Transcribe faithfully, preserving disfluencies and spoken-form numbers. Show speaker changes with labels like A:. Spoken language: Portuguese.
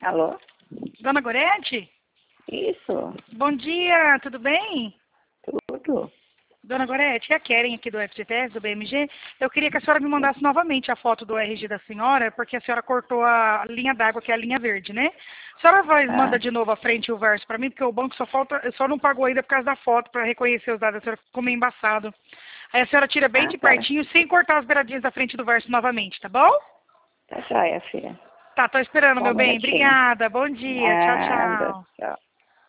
A: Alô?
B: Dona Gorete?
A: Isso,
B: Bom dia, tudo bem?
A: tudo.
B: Dona Gorete, é a Keren aqui do F G T S, do B M G. Eu queria que a senhora me mandasse novamente a foto do R G da senhora, porque a senhora cortou a linha d'água, que é a linha verde, né? A senhora vai, manda
A: Ah,
B: de novo a frente e o verso para mim, porque o banco só falta, só não pagou ainda por causa da foto, para reconhecer os dados. A senhora ficou meio embaçado. Aí a senhora tira bem
A: ah,
B: de
A: tá.
B: pertinho, sem cortar as beiradinhas da frente do verso novamente, tá bom?
A: Tá joia, filha.
B: Tá, tô esperando,
A: Só um
B: meu bem.
A: minutinho.
B: Obrigada, bom dia, tchau,
A: Nada,
B: tchau.
A: tchau.